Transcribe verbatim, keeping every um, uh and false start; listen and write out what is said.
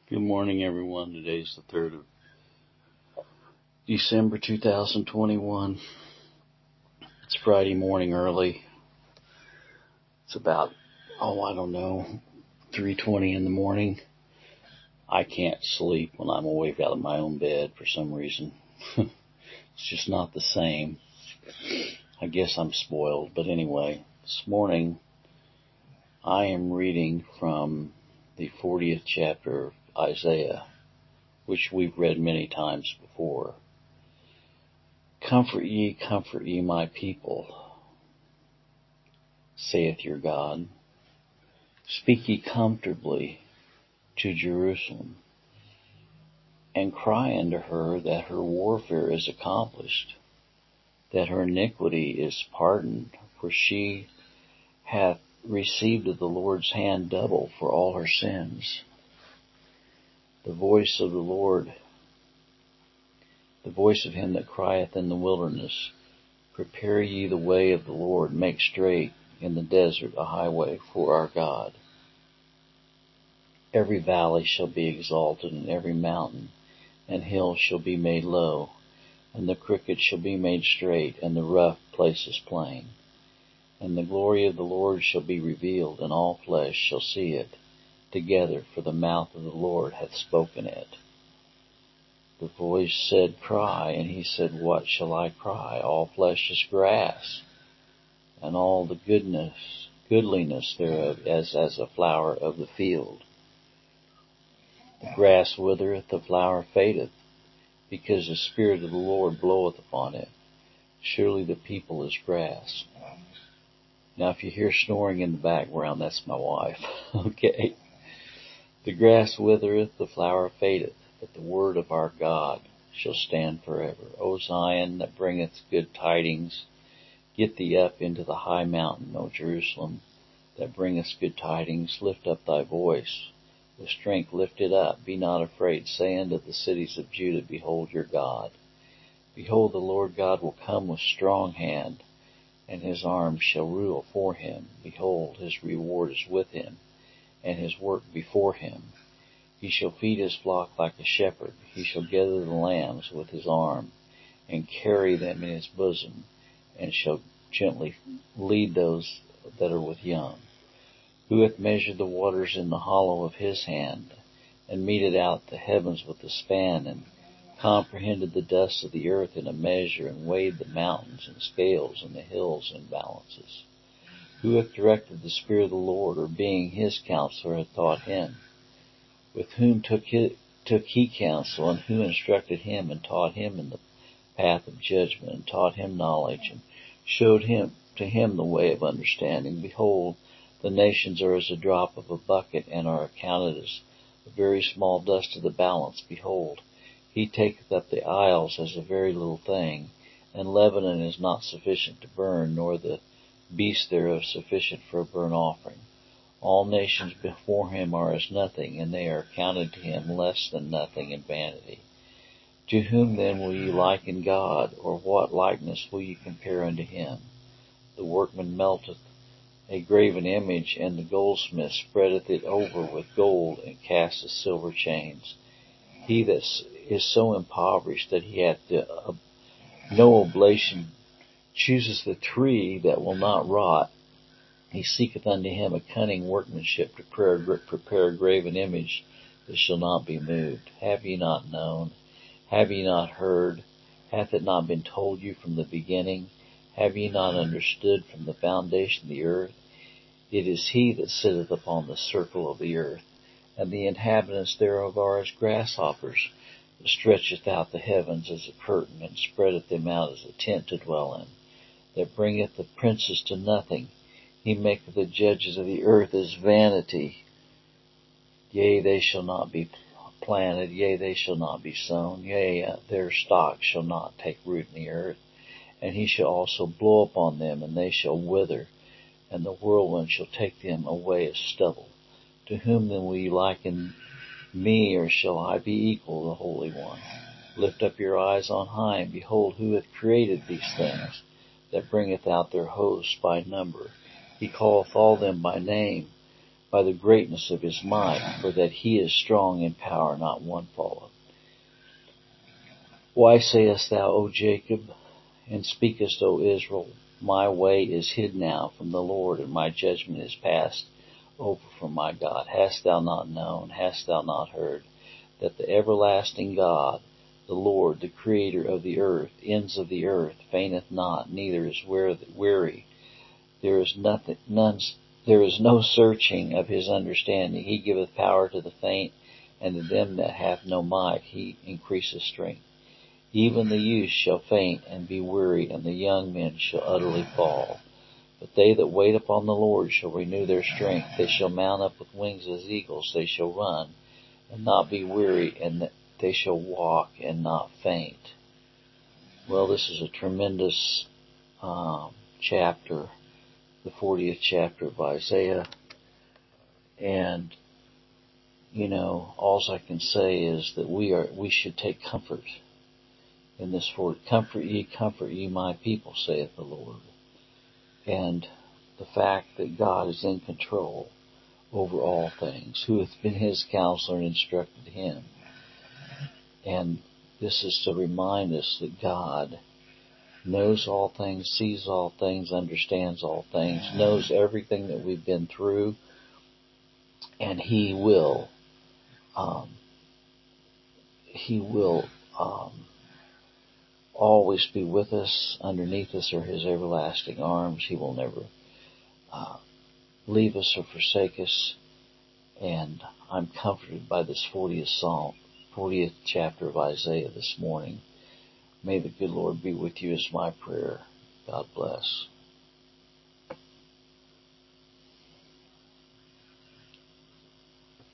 Good morning, everyone. Today's the third of December, two thousand twenty-one. It's Friday morning early. It's about, oh, I don't know, three twenty in the morning. I can't sleep when I'm awake out of my own bed for some reason. It's just not the same. I guess I'm spoiled. But anyway, this morning I am reading from the fortieth chapter of Isaiah, which we've read many times before. Comfort ye, comfort ye my people, saith your God. Speak ye comfortably to Jerusalem, and cry unto her that her warfare is accomplished, that her iniquity is pardoned, for she hath received of the Lord's hand double for all her sins. The voice of the Lord, the voice of him that crieth in the wilderness, prepare ye the way of the Lord, make straight in the desert a highway for our God. Every valley shall be exalted, and every mountain and hill shall be made low, and the crooked shall be made straight, and the rough places plain. And the glory of the Lord shall be revealed, and all flesh shall see it together, for the mouth of the Lord hath spoken it. The voice said, Cry, and he said, What shall I cry? All flesh is grass, and all the goodness, goodliness thereof as as a flower of the field. The grass withereth, the flower fadeth, because the Spirit of the Lord bloweth upon it. Surely the people is grass. Now if you hear snoring in the background, that's my wife. Okay. The grass withereth, the flower fadeth, but the word of our God shall stand forever. O Zion, that bringeth good tidings, get thee up into the high mountain. O Jerusalem, that bringest good tidings, lift up thy voice. With strength lift it up, be not afraid. Say unto the cities of Judah, Behold your God. Behold, the Lord God will come with strong hand, and his arm shall rule for him. Behold, his reward is with him, and his work before him. He shall feed his flock like a shepherd. He shall gather the lambs with his arm, and carry them in his bosom, and shall gently lead those that are with young. Who hath measured the waters in the hollow of his hand, and meted out the heavens with a span, and comprehended the dust of the earth in a measure, and weighed the mountains in scales, and the hills in balances? Who hath directed the Spirit of the Lord, or being his counselor hath taught him? With whom took he, took he counsel, and who instructed him, and taught him in the path of judgment, and taught him knowledge, and showed him to him the way of understanding? Behold, the nations are as a drop of a bucket, and are accounted as a very small dust of the balance. Behold, he taketh up the isles as a very little thing, and Lebanon is not sufficient to burn, nor the beasts thereof sufficient for a burnt offering. All nations before him are as nothing, and they are counted to him less than nothing in vanity. To whom then will ye liken God, or what likeness will ye compare unto him? The workman melteth a graven image, and the goldsmith spreadeth it over with gold, and casteth silver chains. He that is so impoverished that he hath uh, no oblation chooseth the tree that will not rot. He seeketh unto him a cunning workmanship to prepare a graven image that shall not be moved. Have ye not known? Have ye not heard? Hath it not been told you from the beginning? Have ye not understood from the foundation of the earth? It is he that sitteth upon the circle of the earth, and the inhabitants thereof are as grasshoppers, that stretcheth out the heavens as a curtain, and spreadeth them out as a tent to dwell in, that bringeth the princes to nothing. He maketh the judges of the earth as vanity. Yea, they shall not be planted, yea, they shall not be sown, yea, their stock shall not take root in the earth. And he shall also blow upon them, and they shall wither, and the whirlwind shall take them away as stubble. To whom then will ye liken me, or shall I be equal, the Holy One? Lift up your eyes on high, and behold who hath created these things, that bringeth out their hosts by number. He calleth all them by name, by the greatness of his might, for that he is strong in power, not one falleth. Why sayest thou, O Jacob, and speakest, O Israel, my way is hid now from the Lord, and my judgment is passed over from my God? Hast thou not known, hast thou not heard, that the everlasting God, the Lord, the Creator of the earth, ends of the earth, fainteth not, neither is weary. There is nothing, none, there is no searching of his understanding. He giveth power to the faint, and to them that have no might he increaseth strength. Even the youth shall faint and be weary, and the young men shall utterly fall. But they that wait upon the Lord shall renew their strength. They shall mount up with wings as eagles. They shall run and not be weary, and they shall walk and not faint. Well, this is a tremendous um, chapter, the fortieth chapter of Isaiah. And, you know, all I can say is that we are we should take comfort in this for comfort ye, comfort ye my people, saith the Lord. And the fact that God is in control over all things, who hath been his counselor and instructed him. And this is to remind us that God knows all things, sees all things, understands all things, knows everything that we've been through, and he will, um, he will, um, always be with us. Underneath us are his everlasting arms. He will never uh, leave us or forsake us. And I'm comforted by this fortieth Psalm, fortieth chapter of Isaiah this morning. May the good Lord be with you is my prayer. God bless.